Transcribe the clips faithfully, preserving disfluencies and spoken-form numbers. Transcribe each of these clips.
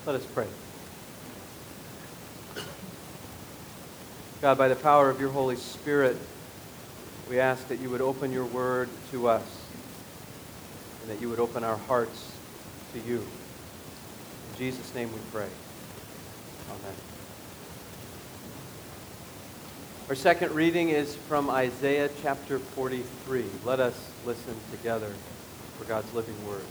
Let us pray. God, by the power of your Holy Spirit, we ask that you would open your word to us and that you would open our hearts to you. In Jesus' name we pray. Amen. Our second reading is from Isaiah chapter forty-three. Let us listen together for God's living word.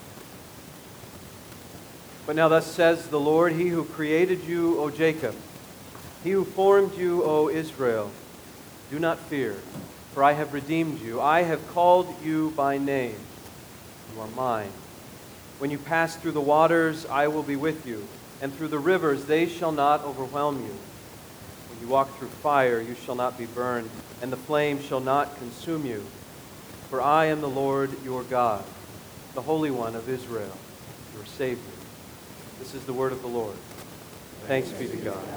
But now thus says the Lord, He who created you, O Jacob, He who formed you, O Israel, do not fear, for I have redeemed you. I have called you by name. You are mine. When you pass through the waters, I will be with you, and through the rivers, they shall not overwhelm you. When you walk through fire, you shall not be burned, and the flame shall not consume you. For I am the Lord your God, the Holy One of Israel, your Savior. This is the word of the Lord. Thanks be to God.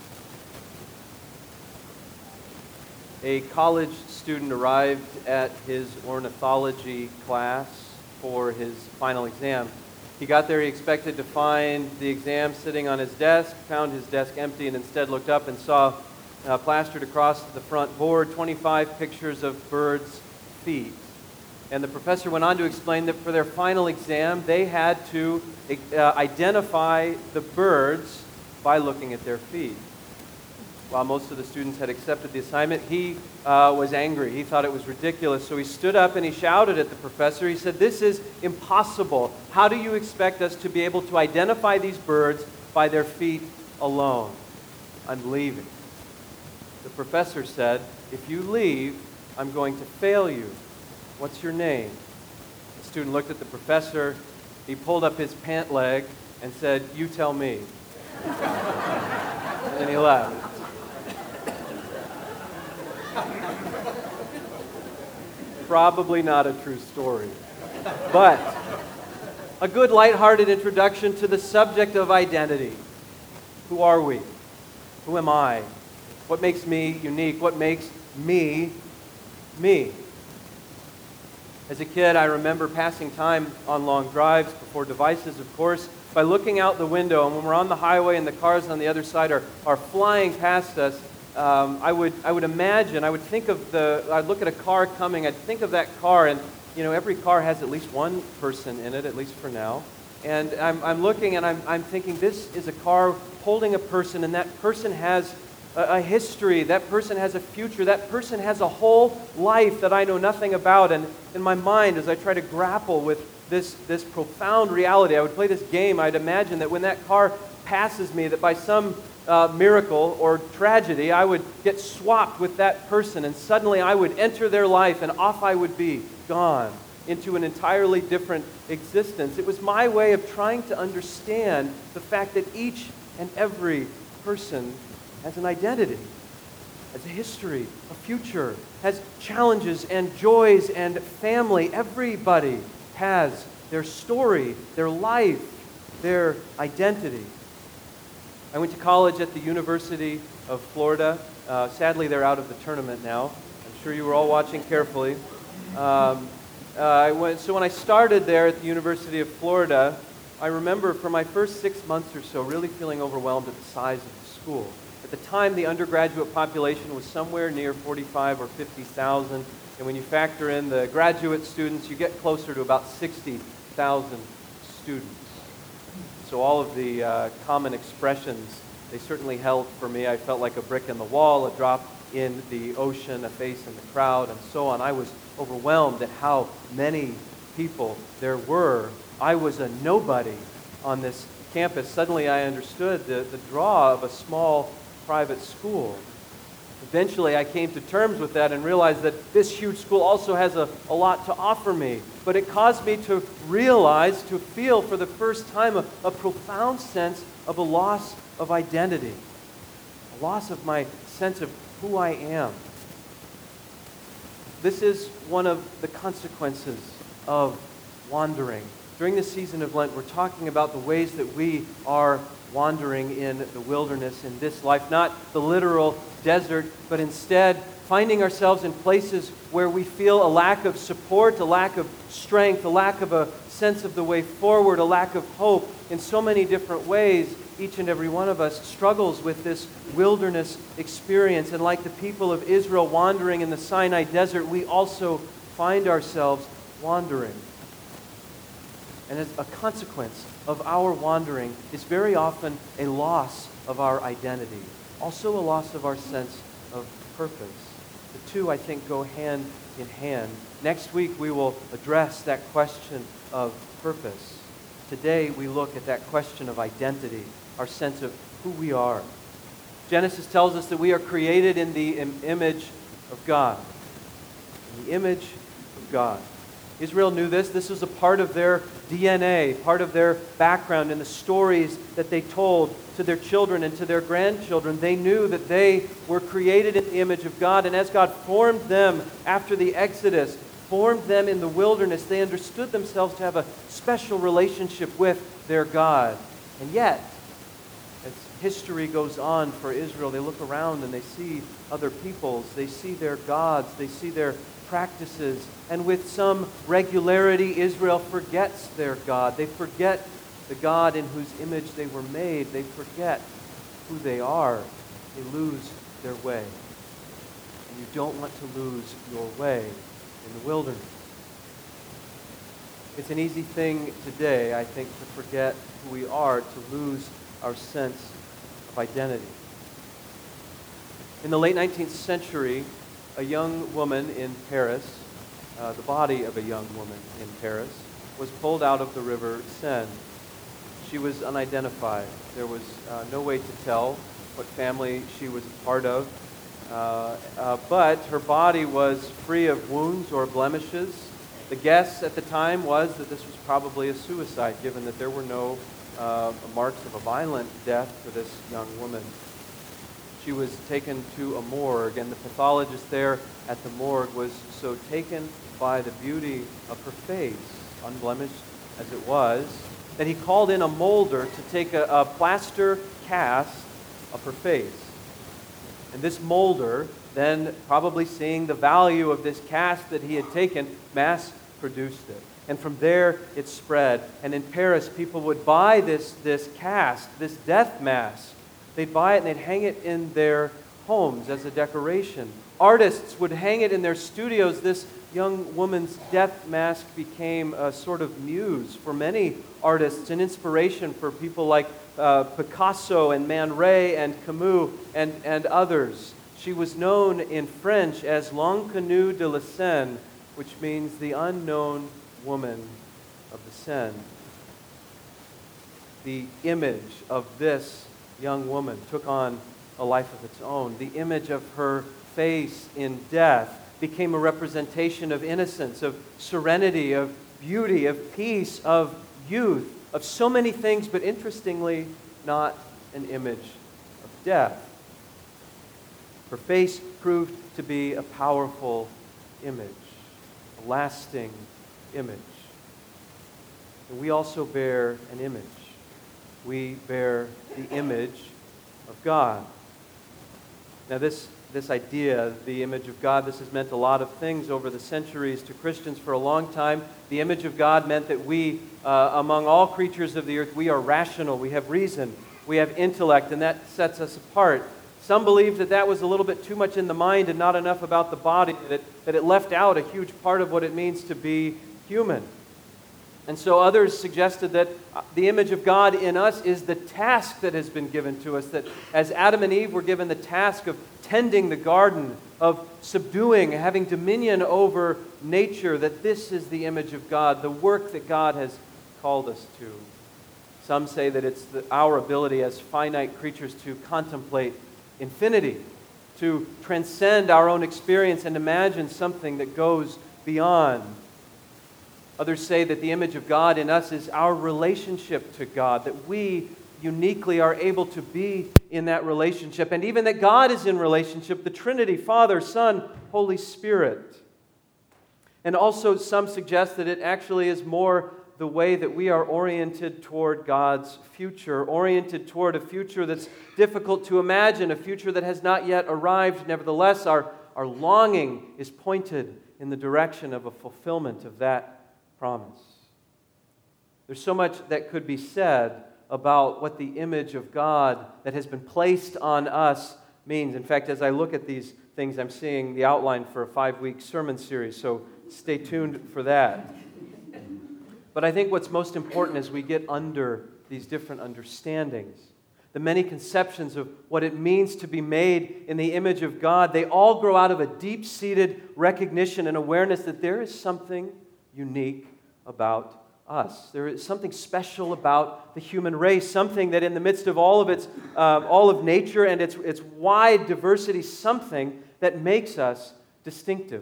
A college student arrived at his ornithology class for his final exam. He got there, he expected to find the exam sitting on his desk, found his desk empty, and instead looked up and saw uh, plastered across the front board twenty-five pictures of birds' feet. And the professor went on to explain that for their final exam, they had to uh, identify the birds by looking at their feet. While most of the students had accepted the assignment, he uh, was angry. He thought it was ridiculous. So he stood up and he shouted at the professor. He said, "This is impossible. How do you expect us to be able to identify these birds by their feet alone? I'm leaving." The professor said, "If you leave, I'm going to fail you. What's your name?" The student looked at the professor. He pulled up his pant leg and said, "You tell me." And he left. Probably not a true story, but a good lighthearted introduction to the subject of identity. Who are we? Who am I? What makes me unique? What makes me me? As a kid, I remember passing time on long drives before devices, of course, by looking out the window. And when we're on the highway and the cars on the other side are, are flying past us, um, I would I would imagine, I would think of the, I'd look at a car coming, I'd think of that car, and you know, every car has at least one person in it, at least for now. And I'm, I'm looking and I'm, I'm thinking, this is a car holding a person, and that person has a history, that person has a future, that person has a whole life that I know nothing about. And in my mind, as I try to grapple with this, this profound reality, I would play this game. I'd imagine that when that car passes me, that by some uh, miracle or tragedy, I would get swapped with that person, and suddenly I would enter their life, and off I would be, gone into an entirely different existence. It was my way of trying to understand the fact that each and every person has an identity, has a history, a future, has challenges and joys and family. Everybody has their story, their life, their identity. I went to college at the University of Florida. Uh, sadly, they're out of the tournament now. I'm sure you were all watching carefully. Um, uh, I went, so when I started there at the University of Florida, I remember for my first six months or so really feeling overwhelmed at the size of the school. At the time, the undergraduate population was somewhere near forty-five or fifty thousand, and when you factor in the graduate students, you get closer to about sixty thousand students. So all of the uh, common expressions, they certainly held for me. I felt like a brick in the wall, a drop in the ocean, a face in the crowd, and so on. I was overwhelmed at how many people there were. I was a nobody on this campus. Suddenly I understood the, the draw of a small private school. Eventually I came to terms with that and realized that this huge school also has a, a lot to offer me. But it caused me to realize, to feel for the first time a, a profound sense of a loss of identity, a loss of my sense of who I am. This is one of the consequences of wandering. During this season of Lent, we're talking about the ways that we are wandering in the wilderness in this life, not the literal desert, but instead finding ourselves in places where we feel a lack of support, a lack of strength, a lack of a sense of the way forward, a lack of hope in so many different ways. Each and every one of us struggles with this wilderness experience. And like the people of Israel wandering in the Sinai desert, we also find ourselves wandering. And as a consequence of our wandering is very often a loss of our identity, also a loss of our sense of purpose. The two, I think, go hand in hand. Next week, we will address that question of purpose. Today, we look at that question of identity, our sense of who we are. Genesis tells us that we are created in the im- image of God. In the image of God. Israel knew this. This was a part of their D N A, part of their background and the stories that they told to their children and to their grandchildren. They knew that they were created in the image of God, and as God formed them after the Exodus, formed them in the wilderness, they understood themselves to have a special relationship with their God. And yet, as history goes on for Israel, they look around and they see other peoples, they see their gods, they see their practices, and with some regularity, Israel forgets their God. They forget the God in whose image they were made. They forget who they are. They lose their way. And you don't want to lose your way in the wilderness. It's an easy thing today, I think, to forget who we are, to lose our sense of identity. In the late nineteenth century, a young woman in Paris, uh, the body of a young woman in Paris, was pulled out of the river Seine. She was unidentified. There was uh, no way to tell what family she was a part of, uh, uh, but her body was free of wounds or blemishes. The guess at the time was that this was probably a suicide, given that there were no uh, marks of a violent death for this young woman. She was taken to a morgue, and the pathologist there at the morgue was so taken by the beauty of her face, unblemished as it was, that he called in a molder to take a, a plaster cast of her face. And this molder, then probably seeing the value of this cast that he had taken, mass-produced it. And from there, it spread. And in Paris, people would buy this, this cast, this death mask. They'd buy it and they'd hang it in their homes as a decoration. Artists would hang it in their studios. This young woman's death mask became a sort of muse for many artists, an inspiration for people like uh, Picasso and Man Ray and Camus and, and others. She was known in French as L'Inconnue de la Seine, which means the unknown woman of the Seine. The image of this young woman took on a life of its own. The image of her face in death became a representation of innocence, of serenity, of beauty, of peace, of youth, of so many things, but interestingly, not an image of death. Her face proved to be a powerful image, a lasting image. And we also bear an image. We bear the image of God. Now this, this idea, the image of God, this has meant a lot of things over the centuries to Christians for a long time. The image of God meant that we, uh, among all creatures of the earth, we are rational, we have reason, we have intellect, and that sets us apart. Some believed that that was a little bit too much in the mind and not enough about the body, that it, that it left out a huge part of what it means to be human. And so others suggested that the image of God in us is the task that has been given to us, that as Adam and Eve were given the task of tending the garden, of subduing, having dominion over nature, that this is the image of God, the work that God has called us to. Some say that it's the, our ability as finite creatures to contemplate infinity, to transcend our own experience and imagine something that goes beyond. Others say that the image of God in us is our relationship to God, that we uniquely are able to be in that relationship, and even that God is in relationship, the Trinity, Father, Son, Holy Spirit. And also some suggest that it actually is more the way that we are oriented toward God's future, oriented toward a future that's difficult to imagine, a future that has not yet arrived. Nevertheless, our, our longing is pointed in the direction of a fulfillment of that promise. There's so much that could be said about what the image of God that has been placed on us means. In fact, as I look at these things, I'm seeing the outline for a five-week sermon series, so stay tuned for that. But I think what's most important is we get under these different understandings. The many conceptions of what it means to be made in the image of God, they all grow out of a deep-seated recognition and awareness that there is something unique about us. There is something special about the human race, something that in the midst of all of its, uh, all of nature and its, its wide diversity, something that makes us distinctive.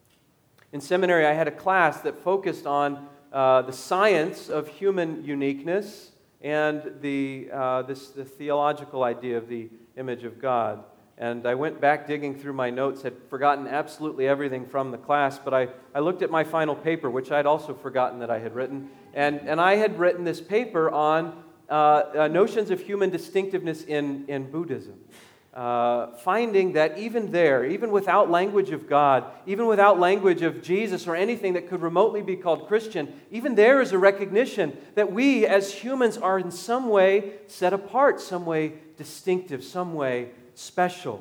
In seminary, I had a class that focused on uh, the science of human uniqueness and the, uh, this, the theological idea of the image of God. And I went back digging through my notes, had forgotten absolutely everything from the class, but I, I looked at my final paper, which I'd also forgotten that I had written, and, and I had written this paper on uh, uh, notions of human distinctiveness in, in Buddhism. Uh, finding that even there, even without language of God, even without language of Jesus or anything that could remotely be called Christian, even there is a recognition that we as humans are in some way set apart, some way distinctive, some way special.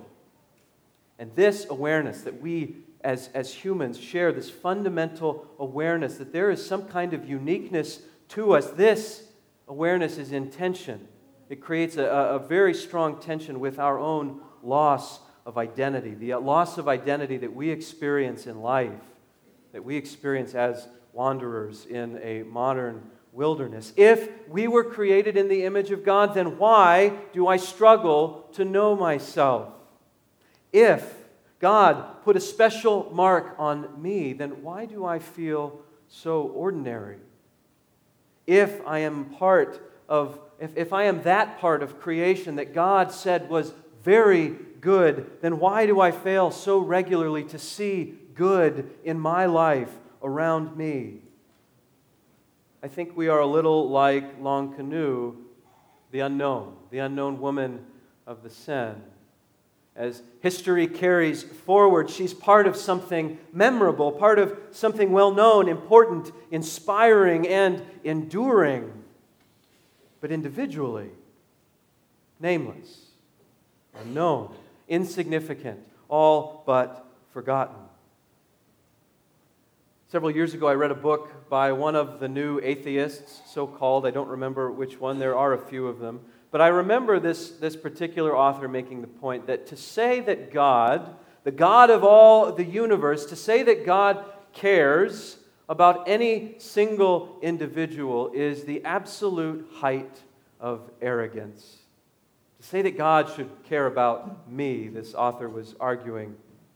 And this awareness that we as, as humans share, this fundamental awareness that there is some kind of uniqueness to us, this awareness is in tension. It creates a, a very strong tension with our own loss of identity, the loss of identity that we experience in life, that we experience as wanderers in a modern wilderness. If we were created in the image of God, then why do I struggle to know myself? If God put a special mark on me, then why do I feel so ordinary? If I am part of, if, if I am that part of creation that God said was very good, then why do I fail so regularly to see good in my life around me? I think we are a little like Longcanoe, the unknown, the unknown woman of the Seine. As history carries forward, she's part of something memorable, part of something well-known, important, inspiring, and enduring. But individually, nameless, unknown, insignificant, all but forgotten. Several years ago, I read a book by one of the new atheists, so-called. I don't remember which one. There are a few of them. But I remember this, this particular author making the point that to say that God, the God of all the universe, to say that God cares about any single individual is the absolute height of arrogance. To say that God should care about me, this author was arguing,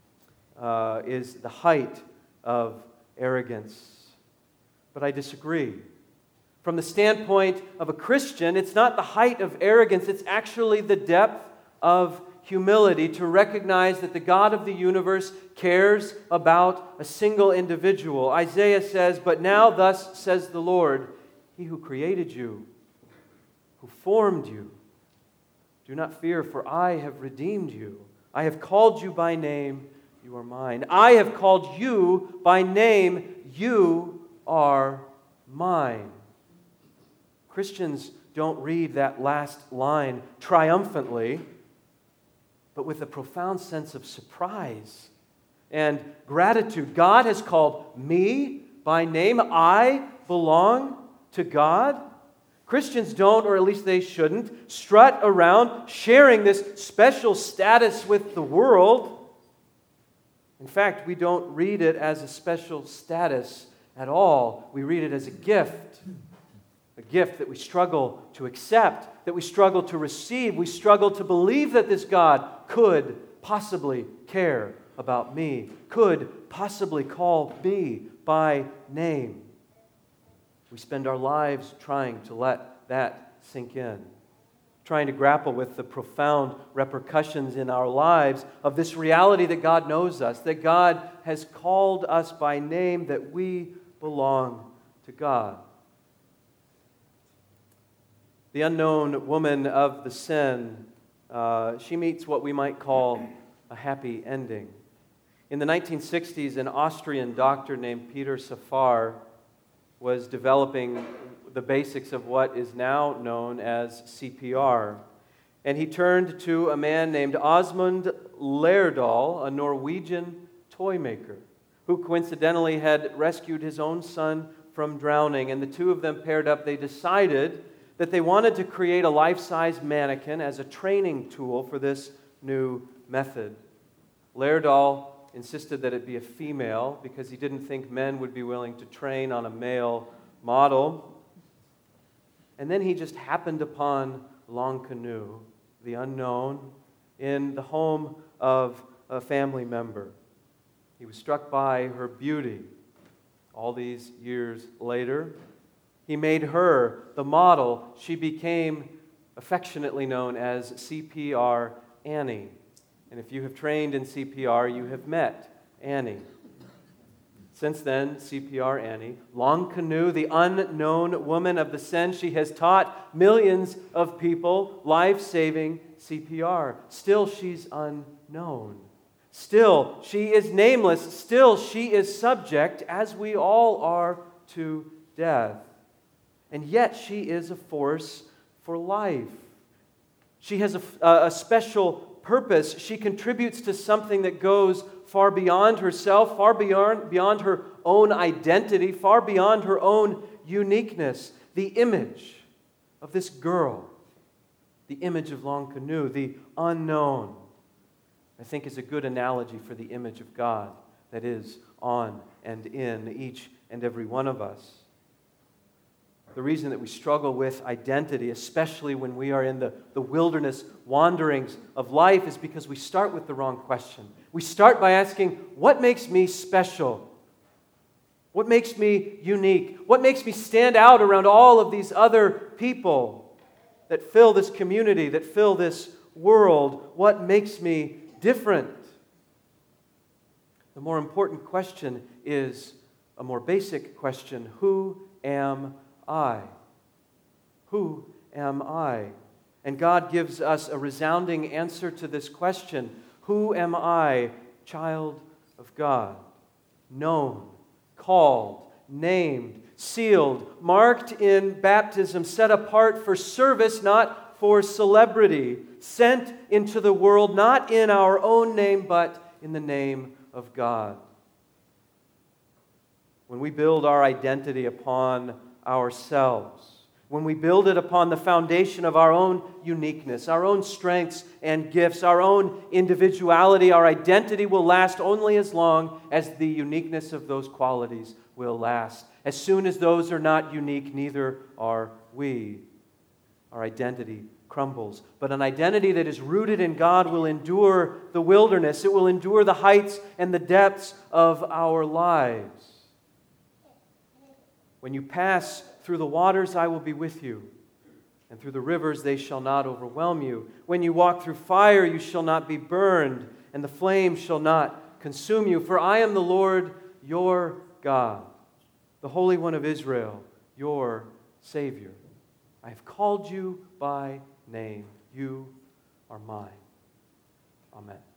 uh, is the height of arrogance. But I disagree. From the standpoint of a Christian, it's not the height of arrogance, it's actually the depth of humility to recognize that the God of the universe cares about a single individual. Isaiah says, "But now thus says the Lord, He who created you, who formed you, do not fear, for I have redeemed you. I have called you by name, you are mine. I have called you by name, you are mine." Christians don't read that last line triumphantly, but with a profound sense of surprise and gratitude. God has called me by name. I belong to God. Christians don't, or at least they shouldn't, strut around sharing this special status with the world. In fact, we don't read it as a special status at all. We read it as a gift. A gift that we struggle to accept, that we struggle to receive. We struggle to believe that this God could possibly care about me, could possibly call me by name. We spend our lives trying to let that sink in, trying to grapple with the profound repercussions in our lives of this reality that God knows us, that God has called us by name, that we belong to God. The unknown woman of the Seine, uh, she meets what we might call a happy ending. In the nineteen sixties, an Austrian doctor named Peter Safar was developing the basics of what is now known as C P R. And he turned to a man named Osmund Lerdahl, a Norwegian toy maker, who coincidentally had rescued his own son from drowning. And the two of them paired up. They decided that they wanted to create a life-size mannequin as a training tool for this new method. Lerdahl insisted that it be a female because he didn't think men would be willing to train on a male model. And then he just happened upon Long Canoe, the unknown, in the home of a family member. He was struck by her beauty. All these years later, he made her the model. She became affectionately known as C P R Annie. And if you have trained in C P R, you have met Annie. Since then, C P R Annie, Long Canoe, the unknown woman of the Seine, she has taught millions of people life-saving C P R. Still, she's unknown. Still, she is nameless. Still, she is subject, as we all are, to death. And yet, she is a force for life. She has a, a special purpose. She contributes to something that goes far beyond herself, far beyond, beyond her own identity, far beyond her own uniqueness. The image of this girl, the image of Long Canoe, the unknown, I think is a good analogy for the image of God that is on and in each and every one of us. The reason that we struggle with identity, especially when we are in the, the wilderness wanderings of life, is because we start with the wrong question. We start by asking, what makes me special? What makes me unique? What makes me stand out around all of these other people that fill this community, that fill this world? What makes me different? The more important question is a more basic question. Who am I? Who am I? And God gives us a resounding answer to this question. Who am I? Child of God. Known, called, named, sealed, marked in baptism, set apart for service, not for celebrity, sent into the world, not in our own name, but in the name of God. When we build our identity upon ourselves, when we build it upon the foundation of our own uniqueness, our own strengths and gifts, our own individuality, our identity will last only as long as the uniqueness of those qualities will last. As soon as those are not unique, neither are we. Our identity crumbles. But an identity that is rooted in God will endure the wilderness. It will endure the heights and the depths of our lives. When you pass through the waters, I will be with you, and through the rivers they shall not overwhelm you. When you walk through fire, you shall not be burned, and the flame shall not consume you. For I am the Lord your God, the Holy One of Israel, your Savior. I have called you by name. You are mine. Amen.